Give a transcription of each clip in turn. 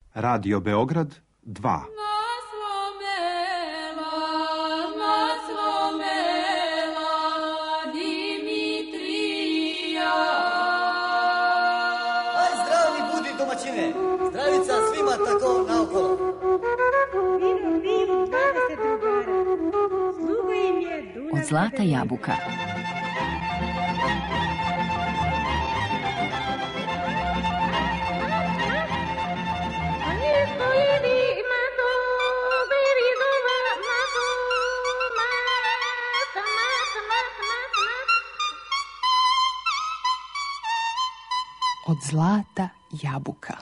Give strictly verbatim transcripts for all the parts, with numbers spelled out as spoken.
Radio Beograd dva. Zdravica svima tako naokolo. Vivu, vivu, dvadeset drugara. Sluga im je Dunav. Od zlata jabuka. Od zlata jabuka.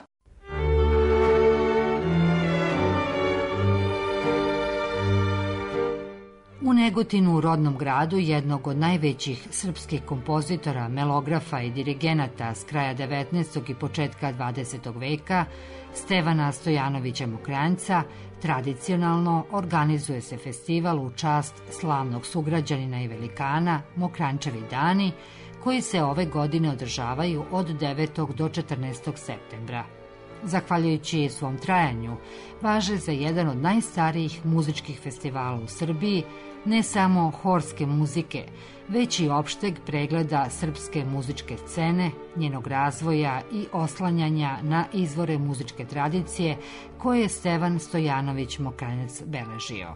U Negotinu, rodnom gradu jednog od najvećih srpskih kompozitora, melografa i dirigenata s kraja devetnaestog i početka dvadesetog veka, Stevana Stojanovića Mokranjca, tradicionalno organizuje se festival u čast slavnog sugrađanina i velikana Mokranjčevi dani, koji se ove godine održavaju od devetog do četrnaestog septembra. Zahvaljujući svom trajanju, važe za jedan od najstarijih muzičkih festivala u Srbiji, ne samo horske muzike, već i opšteg pregleda srpske muzičke scene, njenog razvoja i oslanjanja na izvore muzičke tradicije koje je Stevan Stojanović Mokranjac beležio.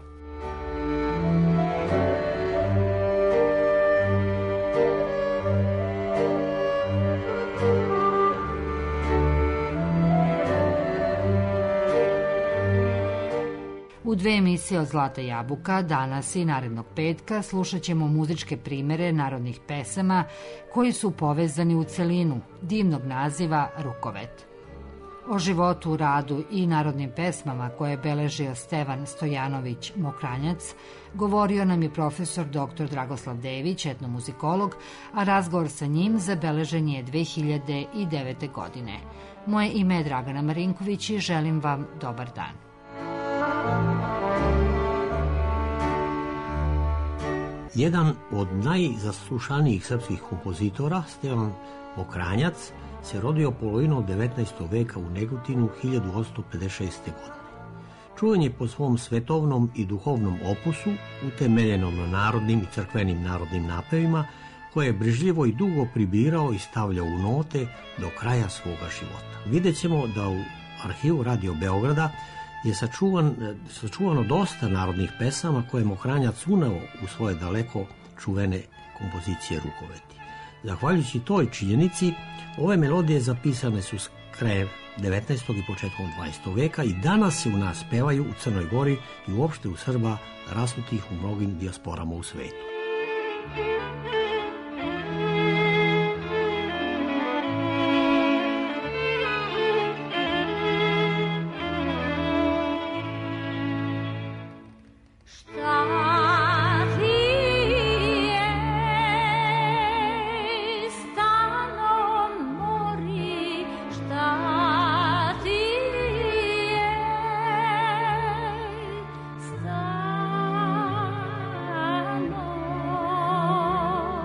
U dve emisije od Zlata jabuka, danas i narednog petka, slušat ćemo muzičke primere narodnih pesama koji su povezani u celinu, divnog naziva Rukovet. O životu, radu i narodnim pesmama koje je beležio Stevan Stojanović Mokranjac govorio nam je profesor doktor Dragoslav Dević, etnomuzikolog, a razgovor sa njim zabeležen je dve hiljade devete. godine. Moje ime je Dragana Marinković i želim vam dobar dan. Jedan od najzaslušanijih srpskih kompozitora, Stevan Mokranjac, se rodio polovinom devetnaestog veka u Negotinu hiljadu osamsto pedeset šeste. godine. Čuvan je po svom svetovnom i duhovnom opusu, utemeljenom na narodnim i crkvenim narodnim napevima, koje je brižljivo i dugo pribirao i stavljao u note do kraja svoga života. Vidjet ćemo da u arhivu Radio Beograda je sačuvan, sačuvano dosta narodnih pesama koje je Mokranjac uneo u svoje daleko čuvene kompozicije Rukoveti. Zahvaljujući toj činjenici, ove melodije zapisane su s krajem devetnaestog i početkom dvadesetog veka i danas se u nas pevaju u Crnoj Gori i uopšte u Srba rasutih u mnogim dijasporama u svetu. Stano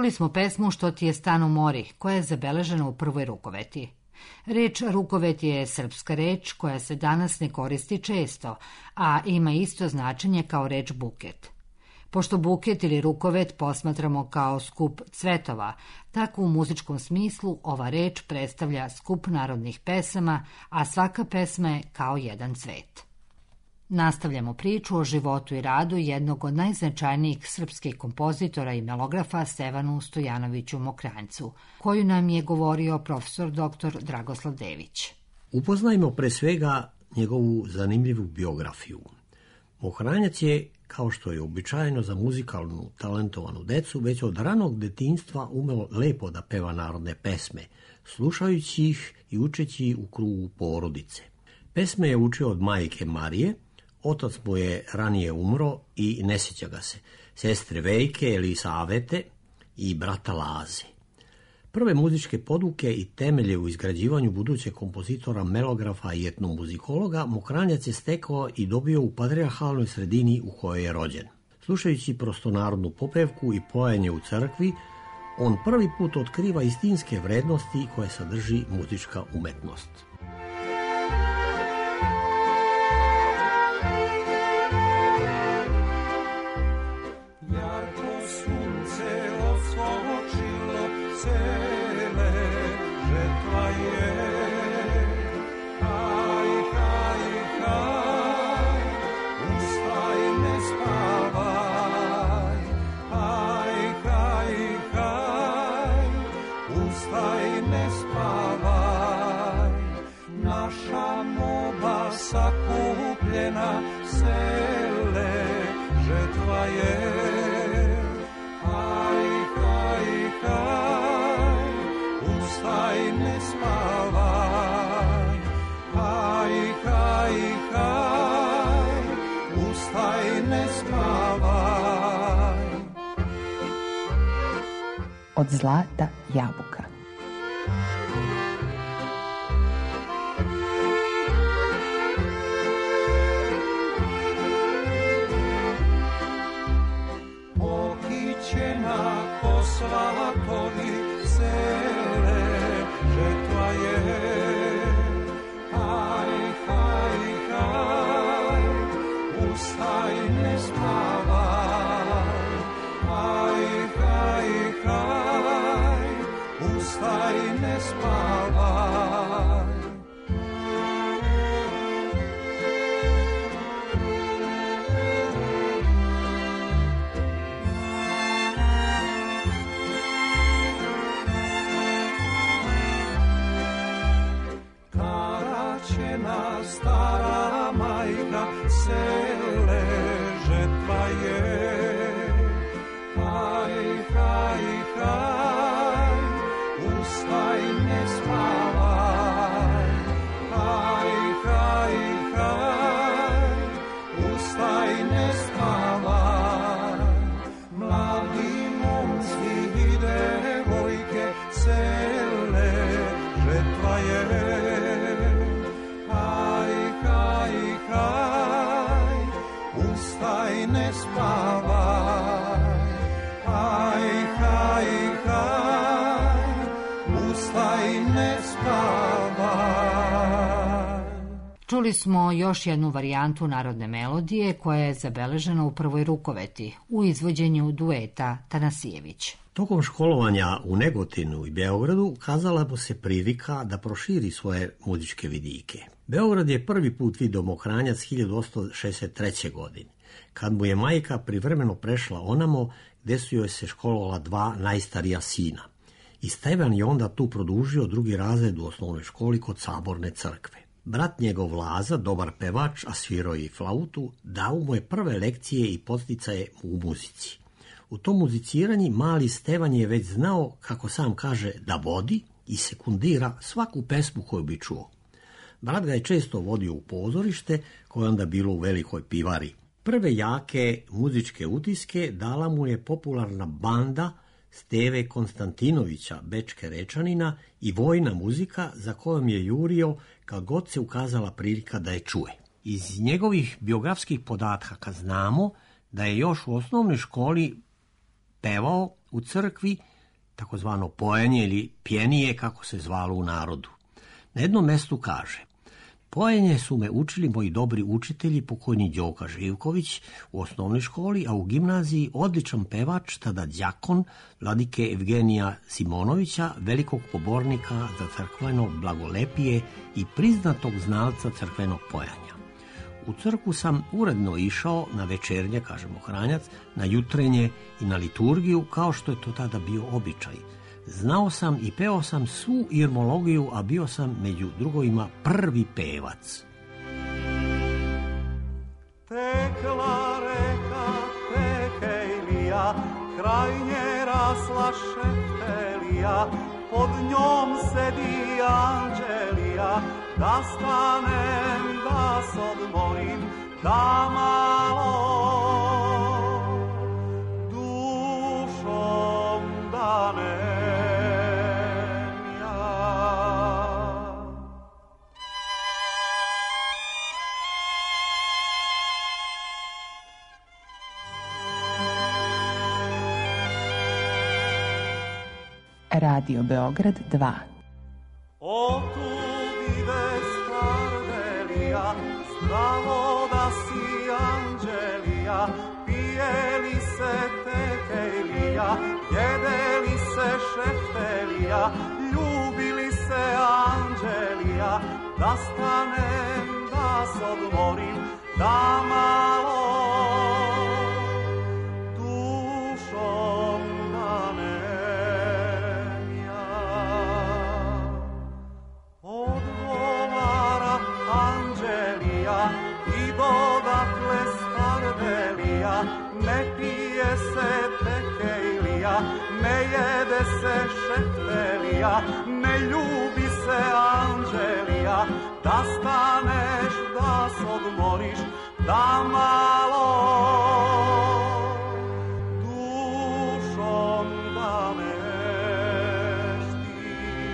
Čuli smo pesmu Što ti je stan u mori, koja je zabeležena u prvoj rukoveti. Reč rukovet je srpska reč koja se danas ne koristi često, a ima isto značenje kao reč buket. Pošto buket ili rukovet posmatramo kao skup cvetova, tako u muzičkom smislu ova reč predstavlja skup narodnih pesama, a svaka pesma je kao jedan cvet. Nastavljamo priču o životu i radu jednog od najznačajnijih srpskih kompozitora i melografa Stevanu Stojanoviću Mokranjcu, koju nam je govorio profesor doktor Dragoslav Dević. Upoznajmo pre svega njegovu zanimljivu biografiju. Mokranjac je, kao što je običajno za muzikalnu talentovanu decu, već od ranog detinjstva umeo lepo da peva narodne pesme, slušajući ih i učeći u krugu porodice. Pesme je učio od majke Marije, otac mu je ranije umro i ne sjeća ga se, sestre Vejke, Elisavete i brata Laze. Prve muzičke poduke i temelje u izgrađivanju budućeg kompozitora, melografa i etnomuzikologa Mokranjac je stekao i dobio u patrijarhalnoj sredini u kojoj je rođen. Slušajući prostonarodnu popevku i pojenje u crkvi, on prvi put otkriva istinske vrednosti koje sadrži muzička umetnost. Sakupljena sele, žetva je. Aj, kaj, kaj, ustaj, ne spavaj. Aj, kaj, kaj, ustaj, ne spavaj. Od zlata jabuka. Svatovi sele, žetva je. Aj, kaj, kaj, ustaj, ne spavaj. Aj, kaj, kaj, ustaj, ne spavaj. Stara majka sele, žetva je. Aj, kaj, kaj, ustaj, ne spavaj. Aj, kaj, kaj, ustaj, ne spavaj. Mladi momci i devojke sele, žetva je. Ustaj, ne spavaj. Aj, kaj, kaj, ustaj, ne spavaj. Čuli smo još jednu varijantu narodne melodije koja je zabeležena u prvoj rukoveti, u izvođenju dueta Tanasijević. Tokom školovanja u Negotinu i Beogradu kazala mu se prilika da proširi svoje muzičke vidike. Beograd je prvi put vidio Mokranjac hiljadu osamsto šezdeset treće. godine, kad mu je majka privremeno prešla onamo gde su joj se školovala dva najstarija sina. I Stevan je onda tu produžio drugi razred u osnovnoj školi kod Saborne crkve. Brat njegov Laza, dobar pevač, a svirao i flautu, dao mu je prve lekcije i podsticaje u muzici. U tom muziciranju mali Stevan je već znao, kako sam kaže, da vodi i sekundira svaku pesmu koju bi čuo. Brat ga je često vodio u pozorište, koje je onda bilo u Velikoj pivari. Prve jake muzičke utiske dala mu je popularna banda Steve Konstantinovića, bečke Rečanina, i vojna muzika za kojom je jurio kad god se ukazala prilika da je čuje. Iz njegovih biografskih podataka znamo da je još u osnovnoj školi pevao u crkvi takozvano pojenje ili pjenije, kako se zvalo u narodu. Na jednom mestu kaže: pojenje su me učili moji dobri učitelji, pokojni Đoka Živković u osnovnoj školi, a u gimnaziji odličan pevač, tada đakon vladike Evgenija Simonovića, velikog pobornika za crkveno blagolepije i priznatog znalca crkvenog pojanja. U crkvu sam uredno išao na večernje, kaže Mokranjac, na jutrenje i na liturgiju, kao što je to tada bio običaj. Znao sam i peo sam svu irmologiju, a bio sam među drugovima prvi pevac. Tekla reka, Tekelija, kraj nje rasla Šeftelija, pod njom sedi Anđelija, da stanem, da se odmorim, da malo dušom danem. Radio Beograd dva. O tu ide Skardelija, zdravo da si Anđelija, pije li se Tekelija, jede li se Šeftelija, ljubi li se Anđelija, da stanem, da se odmorim, da malo dušom danem. I dodakle Skardelija, ne pije se Tekelija, ne jede se Šeftelija, ne ljubi se Anđelija, da staneš, da se odmoriš, da malo dušom daneš ti.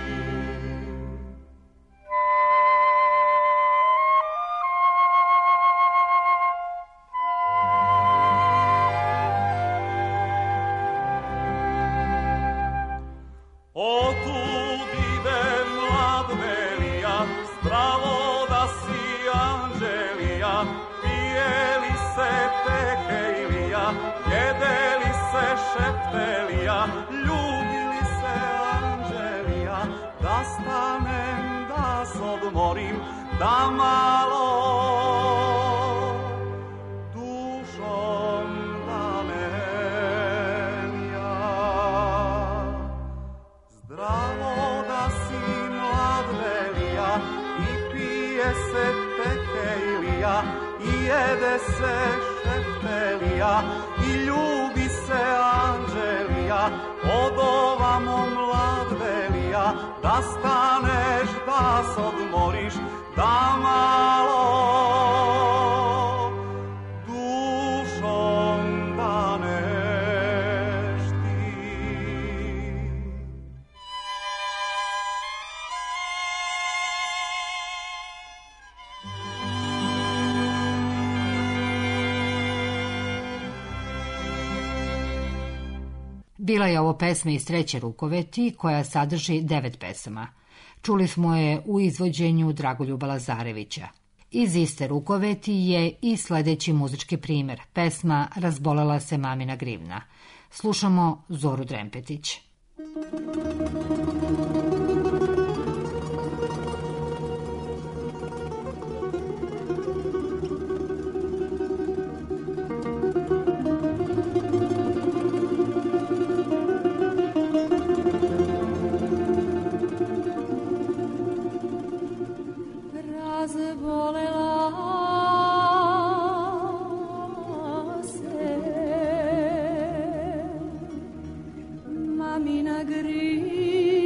O tud ide mlad Velija, zdravo da si Anđelija, pije li se Tekelija, jede li se Šeftelija, ljubi li se Anđelija, da stanem, da se odmorim, da malo dušom danem ja. Zdravo da si mlad Velija, i pije se Tekelija, i jede se Šeftelija, i ljubi se Anđelija, od ovamo mlad Velija, da staneš, da se odmoriš, da malo dušom daneš ti. Bila je ovo pesma iz treće rukoveti koja sadrži devet pesama. Čuli smo je u izvođenju Dragoljuba Lazarevića. Iz iste rukoveti je i sledeći muzički primer, pesma Razbolela se mamina grivna. Slušamo Zoru Drempetić. Mamina grivna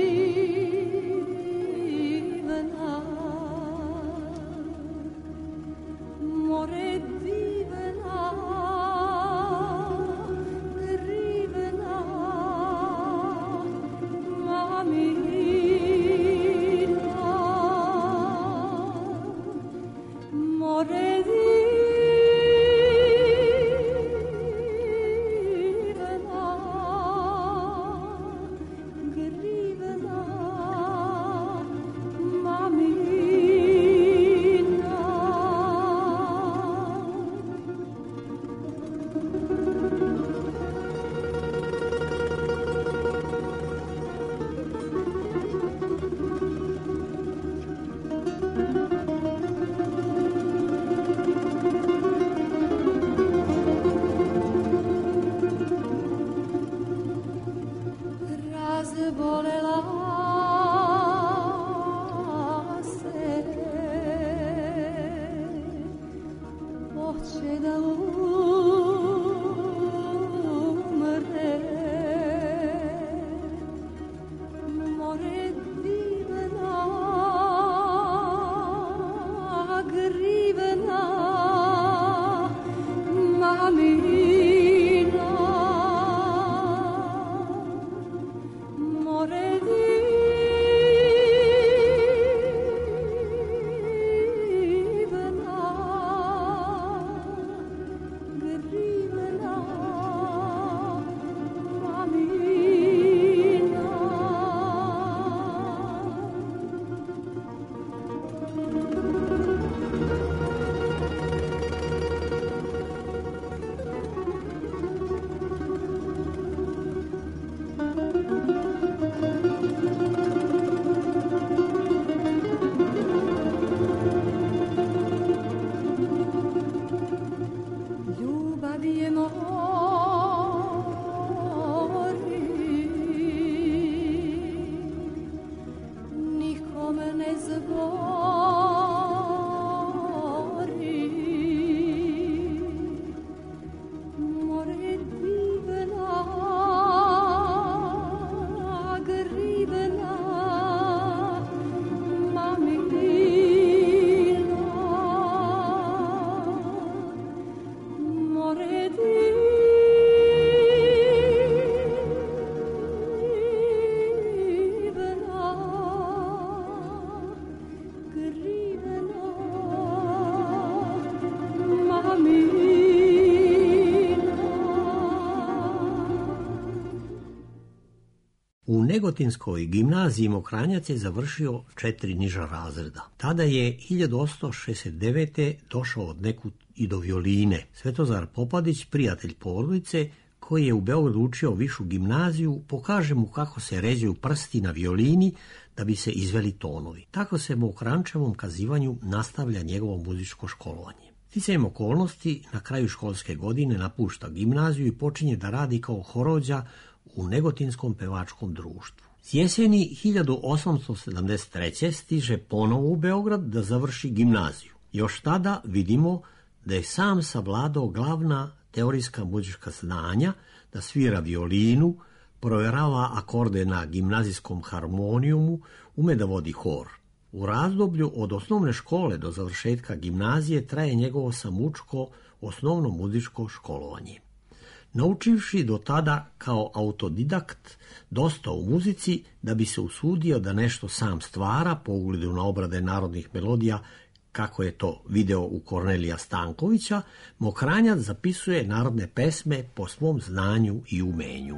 Negotinskoj gimnaziji Mokranjac je završio četiri niža razreda. Tada je hiljadu osamsto šezdeset devete došao od nekud i do violine. Svetozar Popadić, prijatelj porodice, koji je u Beogradu učio višu gimnaziju, pokaže mu kako se ređaju prsti na violini da bi se izveli tonovi. Tako se Mokrančevom kazivanju nastavlja njegovo muzičko školovanje. Sticajem okolnosti, na kraju školske godine napušta gimnaziju i počinje da radi kao horođa u Negotinskom pevačkom društvu. S jeseni hiljadu osamsto sedamdeset treće stiže ponovo u Beograd da završi gimnaziju. Još tada vidimo da je sam savladao glavna teorijska muzička znanja, da svira violinu, provjerava akorde na gimnazijskom harmonijumu, ume da vodi hor. U razdoblju od osnovne škole do završetka gimnazije traje njegovo samučko osnovno muzičko školovanje. Naučivši do tada kao autodidakt dosta u muzici, da bi se usudio da nešto sam stvara po ugledu na obrade narodnih melodija, kako je to video u Kornelija Stankovića, Mokranjac zapisuje narodne pesme po svom znanju i umenju.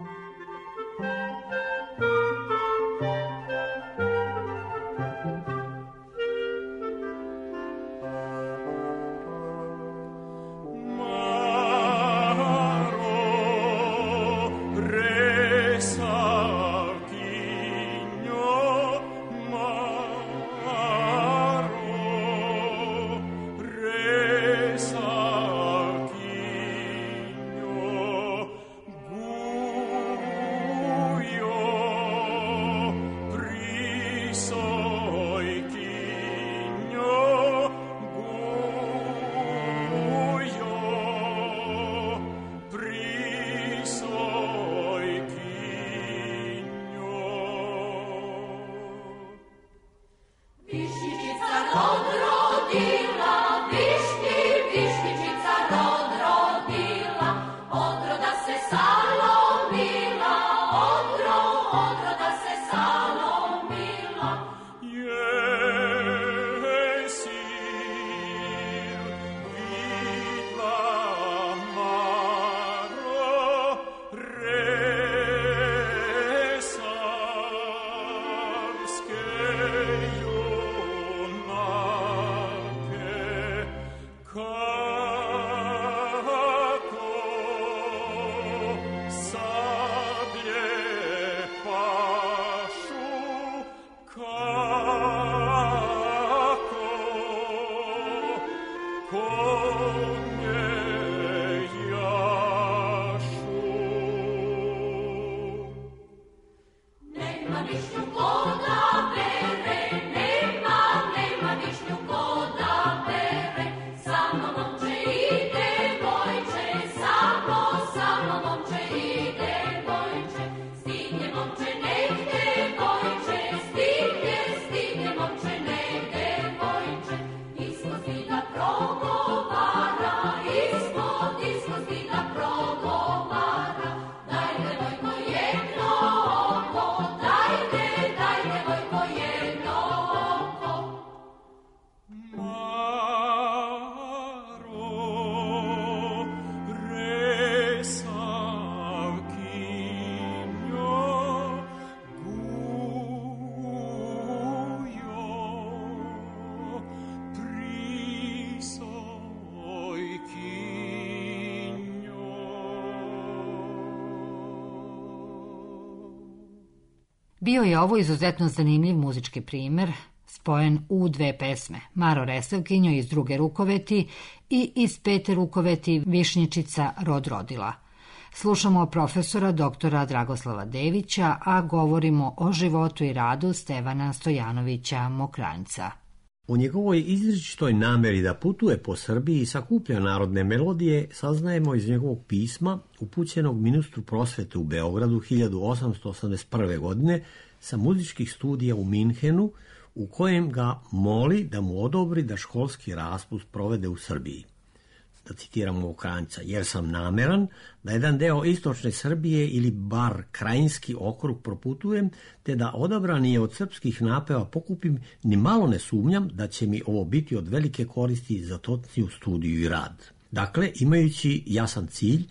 Bio je ovo izuzetno zanimljiv muzički primer, spojen u dve pesme, Maro Resavkinjo iz druge rukoveti i iz pete rukoveti Višnjičica rod rodila. Slušamo profesora doktora Dragoslava Devića, a govorimo o životu i radu Stevana Stojanovića Mokranjca. O njegovoj izričitoj nameri da putuje po Srbiji i sakuplja narodne melodije saznajemo iz njegovog pisma upućenog ministru prosvete u Beogradu hiljadu osamsto osamdeset prve. godine sa muzičkih studija u Minhenu, u kojem ga moli da mu odobri da školski raspust provede u Srbiji. Da citiramo Mokranjca, jer sam nameran da jedan deo istočne Srbije ili bar krajinski okrug proputujem, te da odabrani je od srpskih napeva pokupim, ni malo ne sumnjam da će mi ovo biti od velike koristi za točniju studiju i rad. Dakle, imajući jasan cilj,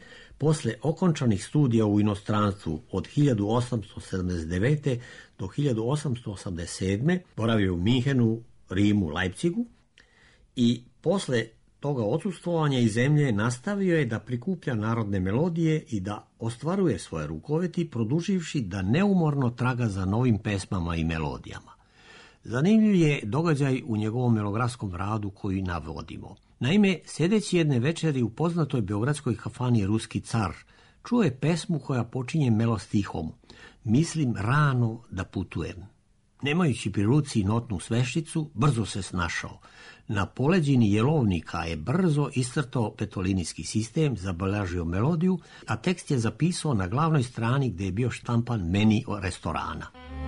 Posle okončanih studija u inostranstvu od hiljadu osamsto sedamdeset devete. do hiljadu osamsto osamdeset sedme. boravio u Minhenu, Rimu, Leipzigu i posle toga odsustvovanja iz zemlje nastavio je da prikuplja narodne melodije i da ostvaruje svoje rukoveti, produživši da neumorno traga za novim pesmama i melodijama. Zanimljiv je događaj u njegovom melografskom radu koji navodimo. Naime, sjedeći jedne večeri u poznatoj beogradskoj kafani Ruski car, čuo je pesmu koja počinje melostihom: Mislim rano da putujem. Nemajući pri ruci notnu sveščicu, brzo se snašao. Na poleđini jelovnika je brzo iscrtao petolinijski sistem, zabeležio melodiju, a tekst je zapisao na glavnoj strani gdje je bio štampan meni restorana.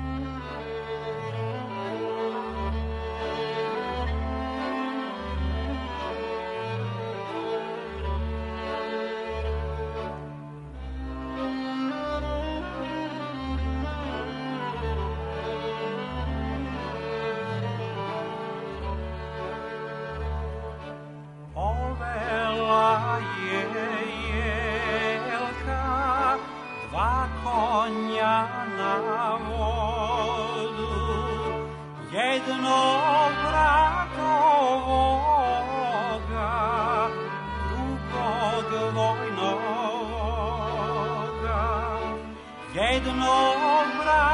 Jednog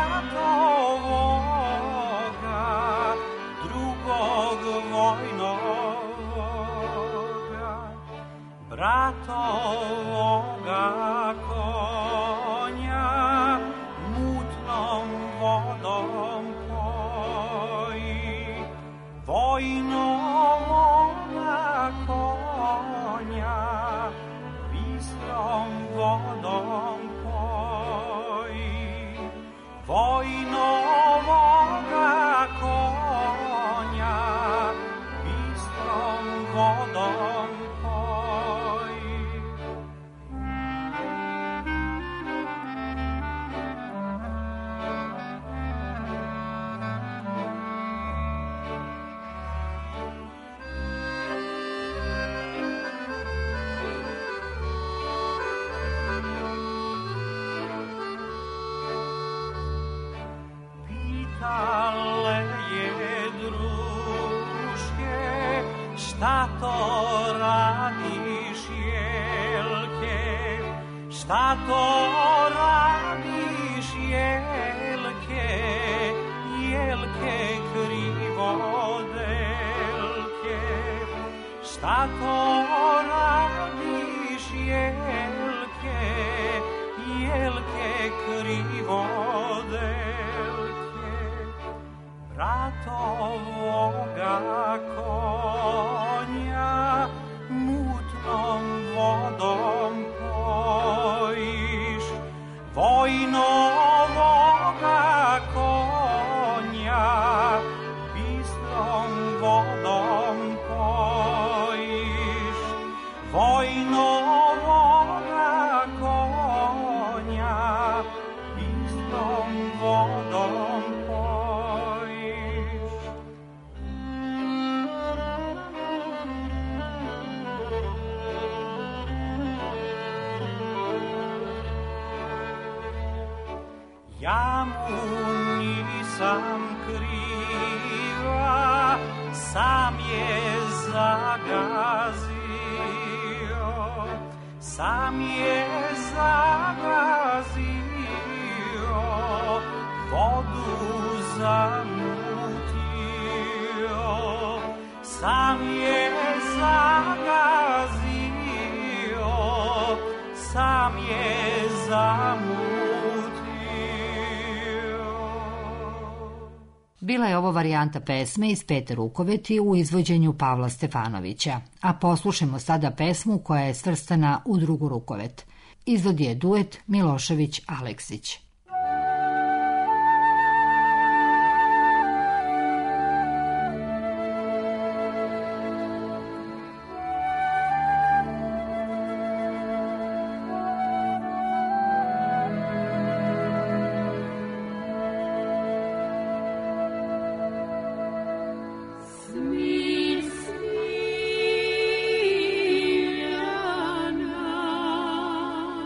bratovoga, drugog vojnoga, bratovoga konja mutnom vodom poji, vojnovoga konja bistrom vodom vojnovoga konja bistrom vodom poji. Ale je druške, šta to radiš jelke, šta to radiš jelke, jelke krivodelke, šta to radiš jelke, jelke krivodelke. Bratovoga konja mutnom vodom pojiš, vojnovoga konja bistrom vodom pojiš, vojnovoga konja bistrom vodom pojiš. Ja mu nisam kriva, sam je zagazio, sam je zagazio, vodu zamutio, sam je zagazio, sam je zamutio. Bila je ovo varijanta pesme iz Pete rukoveti u izvođenju Pavla Stefanovića, a poslušajmo sada pesmu koja je svrstana u drugu rukovet. Izvodi je duet Milošević-Aleksić. Smiljana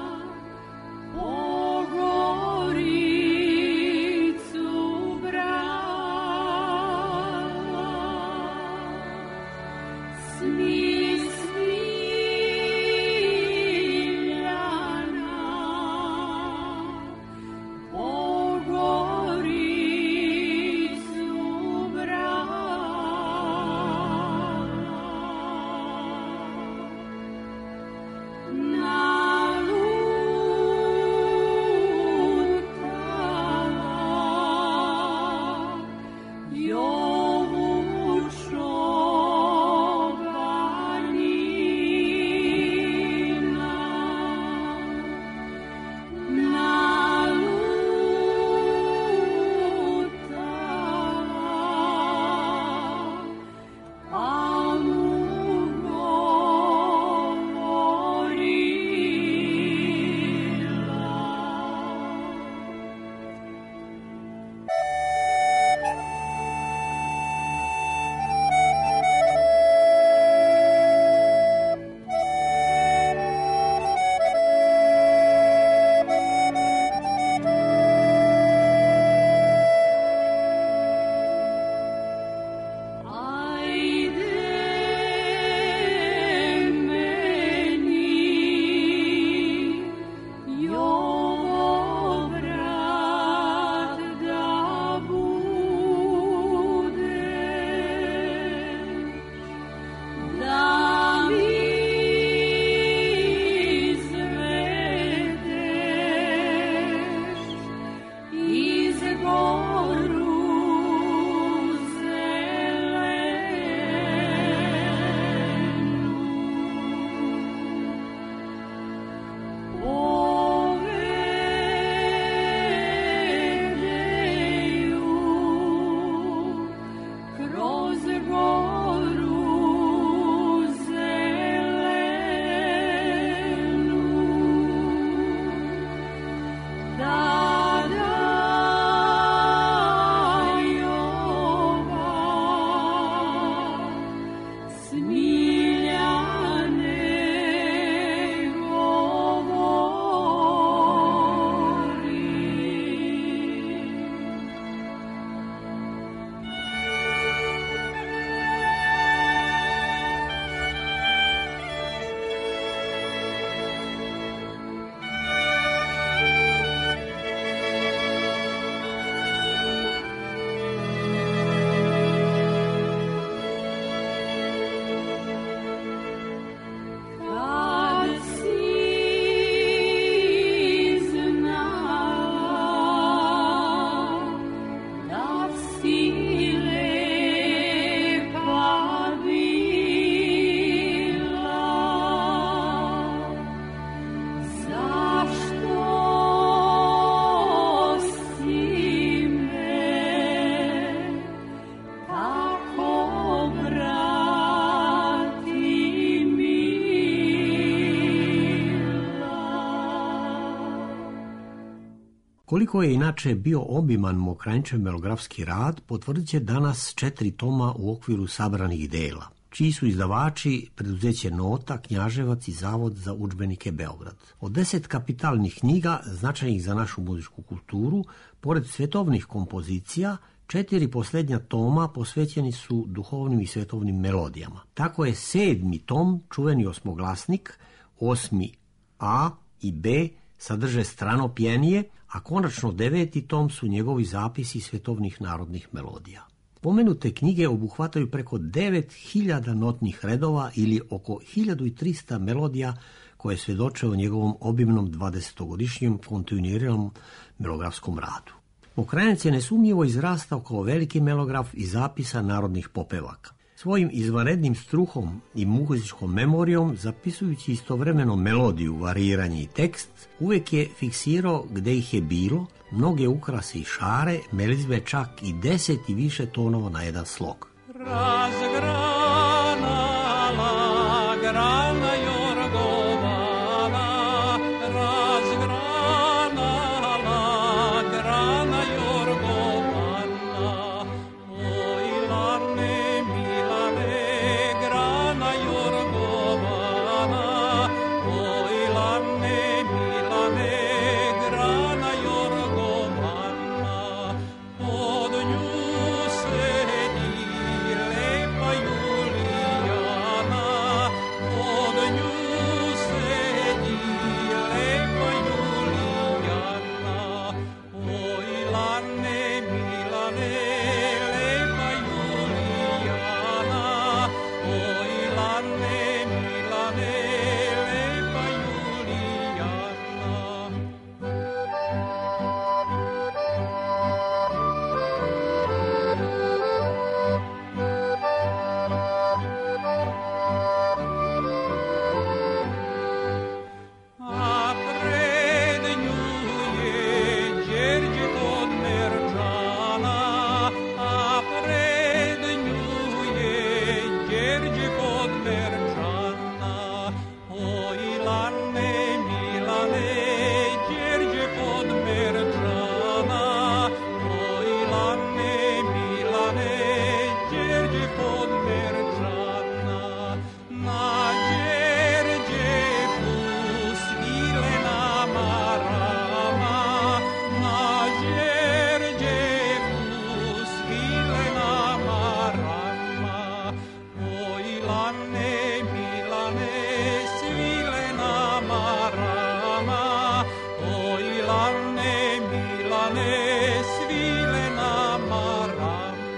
Koliko je inače bio obiman Mokranjčev melografski rad, potvrdit će danas četiri toma u okviru sabranih dela, čiji su izdavači preduzeće Nota, Knjaževac i Zavod za udžbenike Beograd. Od deset kapitalnih knjiga, značajnih za našu muzičku kulturu, pored svetovnih kompozicija, četiri posljednja toma posvećeni su duhovnim i svetovnim melodijama. Tako je sedmi tom, čuveni osmoglasnik, osmi A i B sadrže stranopjenije, a konačno deveti tom su njegovi zapisi svetovnih narodnih melodija. Pomenute knjige obuhvataju preko devet hiljada notnih redova ili oko hiljadu trista melodija koje svjedoče o njegovom obimnom dvadesetogodišnjem kontinuiranom melografskom radu. Mokranjac je nesumnjivo izrastao kao veliki melograf i zapisa narodnih popevaka. Svojim izvanrednim struhom i muzičkom memorijom, zapisujući istovremeno melodiju, variranje i tekst, uvijek je fiksirao gde ih je bilo, mnoge ukrase i šare, melizbe čak i deset i više tonova na jedan slog. Razgranala grana jorgovana, razgranala grana jorgovana, oj lane milane grana jorgovana, oj lane milane grana jorgovana, pod nju sedi lepa Julijana, pod nju sedi lepa Julijana, oj lane milane lepa Julijana, oj lane milane lepa Julijana. A pred nju je Đerđe kod Merčana, a pred nju je Đerđe kod Merčana, oj lane milane Đerđe kod Merčana, oj lane milane Đerđe kod Merčana, na Đerđevu svilena marama, na Đerđevu svilena marama, oj lane milane svilena marama, oj lane milane svilena marama.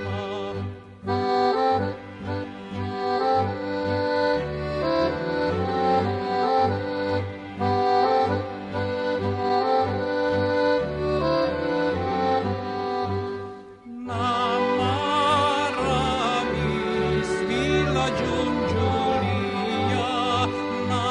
Na marami svila Đunđulija, na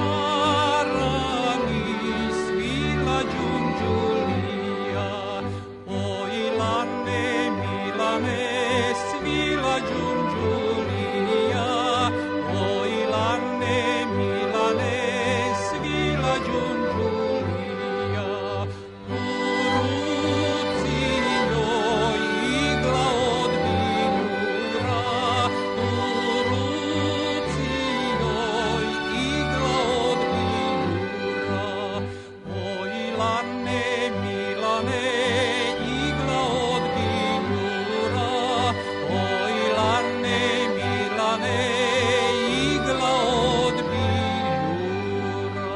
marami svila Đunđulija, oj lane milane svila Đunđulija, oj lane milane svila Đunđulija, u ruci joj igla od vinjura, u ruci joj igla od vinjura, oj lane milane igla od vinjura, oj lane milane igla od vinjura.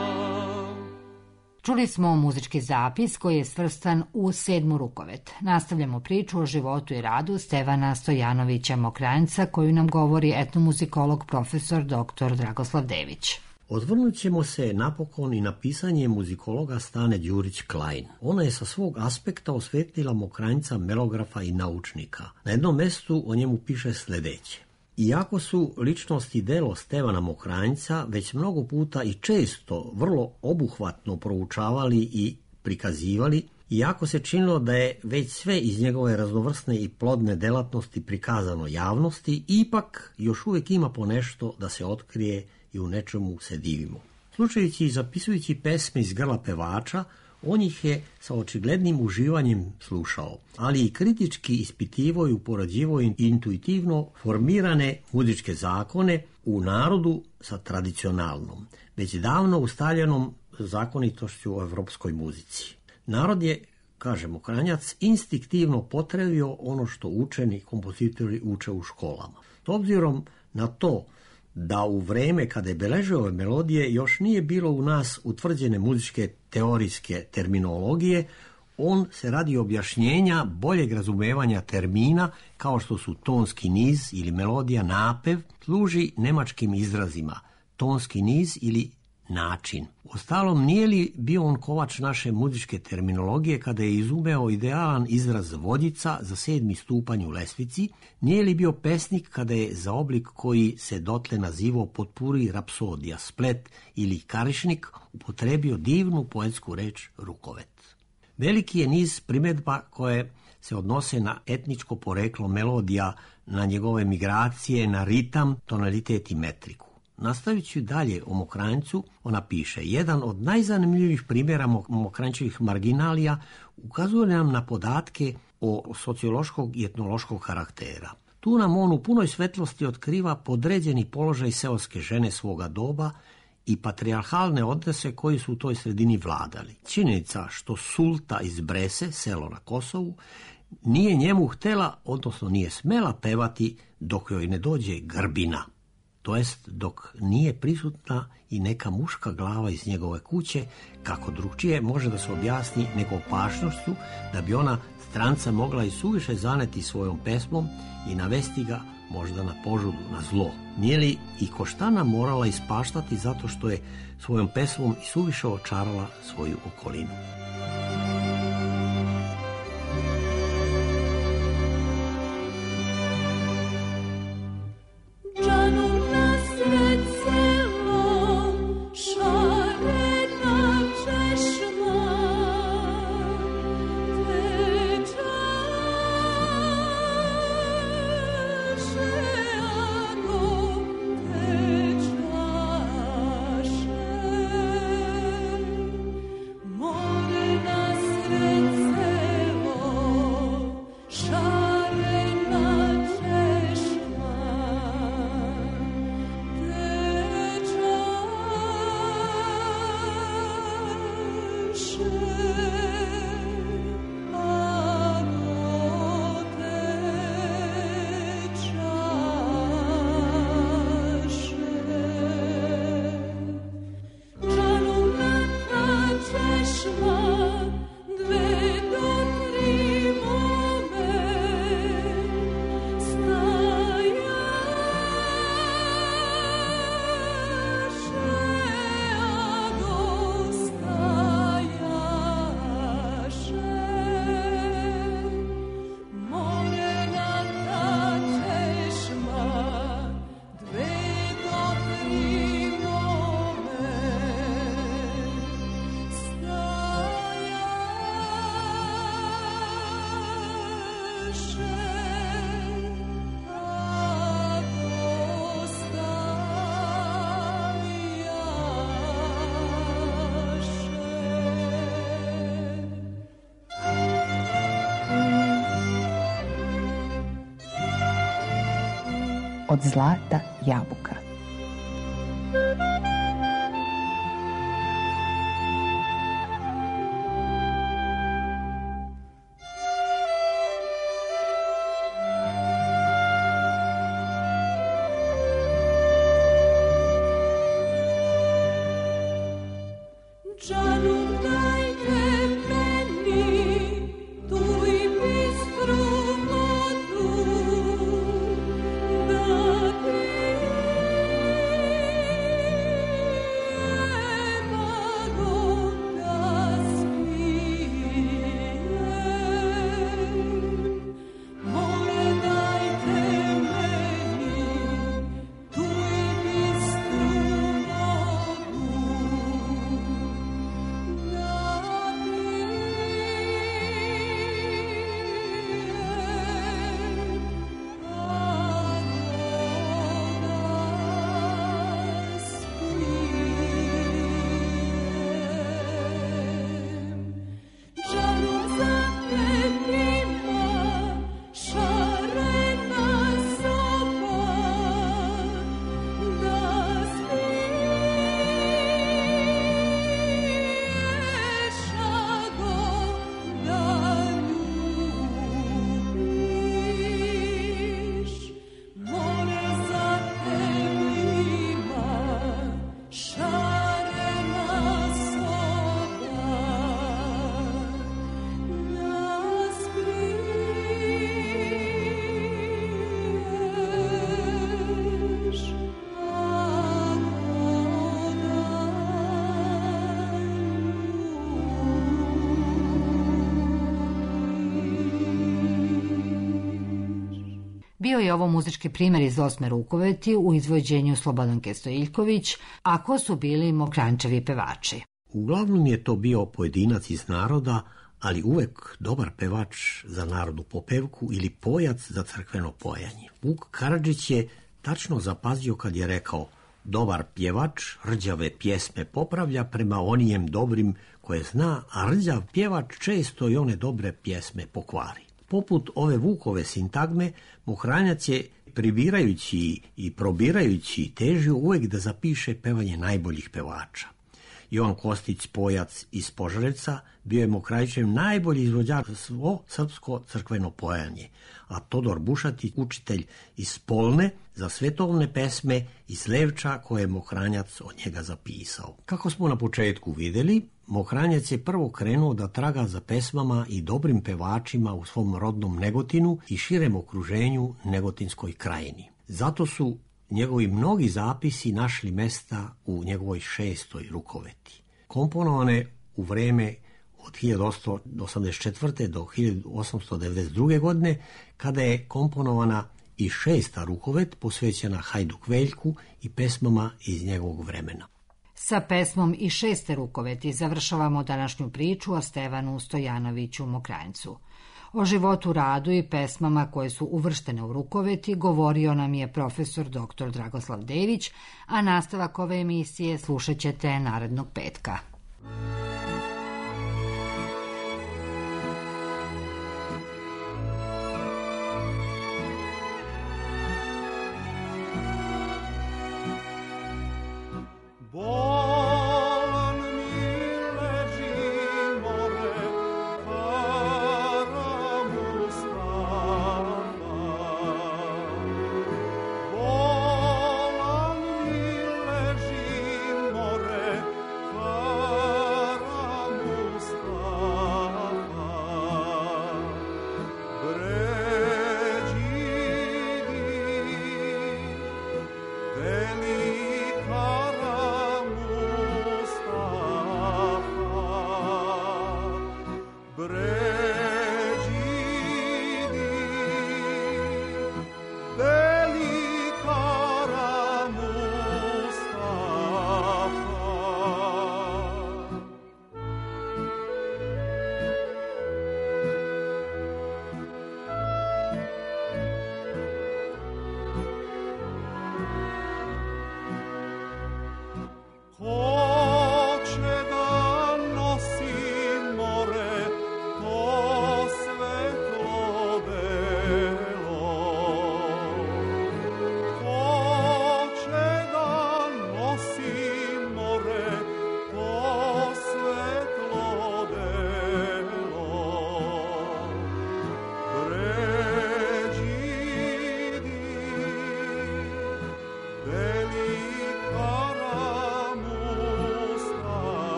Čuli smo muzički zapis koji je svrstan u sedmu rukovet. Nastavljamo priču o životu i radu Stevana Stojanovića Mokranjca koju nam govori etnomuzikolog profesor doktor Dragoslav Dević. Odvrnut ćemo se napokon i na pisanje muzikologa Stane Đurić-Klein. Ona je sa svog aspekta osvetlila Mokranjca melografa i naučnika. Na jednom mestu o njemu piše sljedeće. Iako su ličnost i delo Stevana Mokranjca već mnogo puta i često vrlo obuhvatno proučavali i prikazivali, iako se činilo da je već sve iz njegove raznovrsne i plodne delatnosti prikazano javnosti, ipak još uvijek ima ponešto da se otkrije i u nečemu se divimo. Slušajući i zapisujući pesme iz grla pevača, On ih je sa očiglednim uživanjem slušao, ali i kritički ispitivao i upoređivao intuitivno formirane muzičke zakone u narodu sa tradicionalnom, već davno ustaljenom zakonitošću u evropskoj muzici. Narod je, kaže Mokranjac, instinktivno potrebio ono što učeni kompozitori uče u školama. S obzirom na to da u vreme kada je beležio ove melodije još nije bilo u nas utvrđene muzičke teorijske terminologije, on se radi objašnjenja boljeg razumevanja termina kao što su tonski niz ili melodija napev, služi nemačkim izrazima tonski niz ili način. Ostalom, nije li bio on kovač naše muzičke terminologije kada je izumeo idealan izraz vodjica za sedmi stupanj u lestvici? Nije li bio pesnik kada je za oblik koji se dotle nazivao potpuri rapsodija, splet ili karišnik upotrebio divnu poetsku reč rukovet? Veliki je niz primjedba koje se odnose na etničko poreklo melodija, na njegove migracije, na ritam, tonalitet i metriku. Nastavit dalje o Mokranjcu, ona piše: jedan od najzanimljivijih primjera Mokranjčevih marginalija ukazuje nam na podatke o sociološkog i etnološkog karaktera. Tu nam on u punoj svetlosti otkriva podređeni položaj seoske žene svoga doba i patrijarhalne odnose koji su u toj sredini vladali. Činjenica što Sulta iz Brese, selo na Kosovu, nije njemu htela, odnosno nije smela pevati dok joj ne dođe Grbina, to jest dok nije prisutna i neka muška glava iz njegove kuće, kako drugčije može da se objasni nego opašnošću da bi ona stranca mogla i suviše zaneti svojom pesmom i navesti ga možda na požudu, na zlo. Nije li i Koštana morala ispaštati zato što je svojom pesmom i suviše očarala svoju okolinu? Od zlata jabuka. Thank you. Bio je ovo muzički primjer iz Osme rukoveti u izvođenju Slobodanke Stojiljković, a ko su bili Mokranjčevi pevači? Uglavnom je to bio pojedinac iz naroda, ali uvek dobar pevač za narodnu popevku ili pojac za crkveno pojanje. Vuk Karadžić je tačno zapazio kad je rekao: dobar pjevač rđave pjesme popravlja prema onijem dobrim koje zna, a rđav pjevač često i one dobre pjesme pokvari. Poput ove Vukove sintagme, Mokranjac je pribirajući i probirajući težio uvek da zapiše pevanje najboljih pevača. Jovan Kostić, pojac iz Požarevca, bio je Mokranjčev najbolji izvođač svo srpsko crkveno pojanje, a Todor Bušatić, učitelj iz Polne, za svetovne pesme iz Levča koje je Mokranjac od njega zapisao. Kako smo na početku vidjeli, Mokranjac je prvo krenuo da traga za pesmama i dobrim pevačima u svom rodnom Negotinu i širem okruženju Negotinskoj krajini. Zato su njegovi mnogi zapisi našli mesta u njegovoj šestoj rukoveti. Komponovane u vreme od hiljadu osamsto osamdeset četvrte do hiljadu osamsto devedeset druge. godine, kada je komponovana i šesta rukovet posvećena Hajduk Veljku i pesmama iz njegovog vremena. Sa pesmom i šeste rukoveti završavamo današnju priču o Stevanu Stojanoviću Mokranjcu. O životu, radu i pesmama koje su uvrštene u rukoveti govorio nam je profesor doktor Dragoslav Dević, a nastavak ove emisije slušat ćete narednog petka. More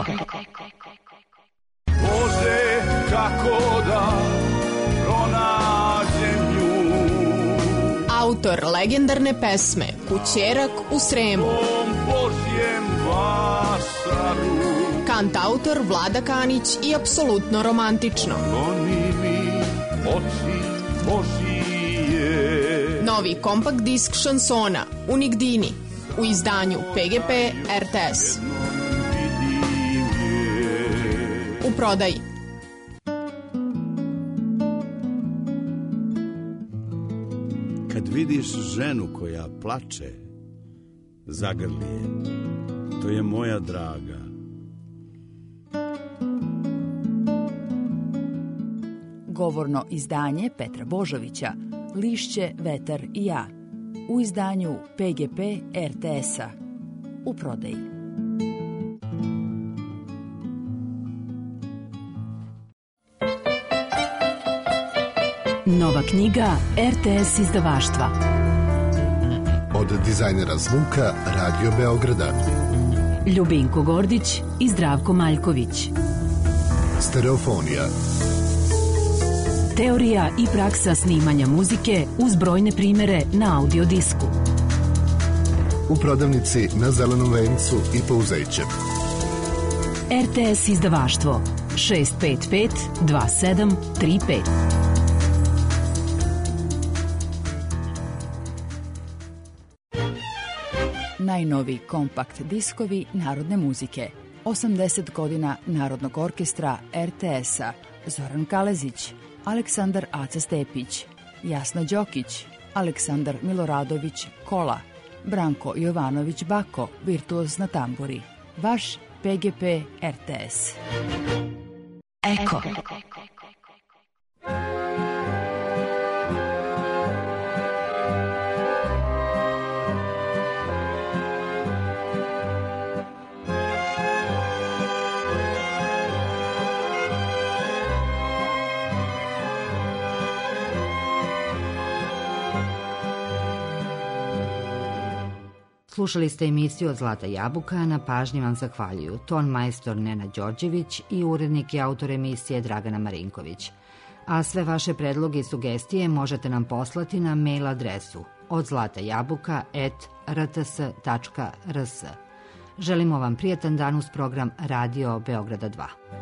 Eko. Bože, kako da pronađem nju. Autor legendarne pesme Kućerak u Sremu. Božjem vasaru. Kantautor Vlada Kanić i apsolutno romantično. Oni mi oči Božije. Novi kompakt disk šansona Unigdini u izdanju P G P R T S. U prodaji. Kad vidiš ženu koja plače, zagrli je. To je moja draga. Govorno izdanje Petra Božovića, Lišće, vetar i ja, u izdanju P G P R T S-a, u prodaji. Nova knjiga R T S izdavaštva. Od dizajnera zvuka Radio Beograda. Ljubinko Gordić i Zdravko Maljković. Stereofonija. Teorija i praksa snimanja muzike uz brojne primere na audio disku. U prodavnici na Zelenom vencu i Pouzeće. R T S izdavaštvo šest pet pet dva sedam tri pet. Najnovi kompakt diskovi narodne muzike. osamdeset godina Narodnog orkestra R T S-a. Zoran Kalezić, Aleksandar Aca Stepić, Jasna Đokić, Aleksandar Miloradović Kola, Branko Jovanović Bako, virtuoz na tamburi. Vaš P G P R T S. Eko. Slušali ste emisiju od Zlata Jabuka, na pažnji vam zahvaljuju ton majstor Nena Đorđević i urednik i autor emisije Dragana Marinković. A sve vaše predloge i sugestije možete nam poslati na mail adresu od zlatajabuka at r t s tačka r s. Želimo vam prijatan dan uz program Radio Beograda dva.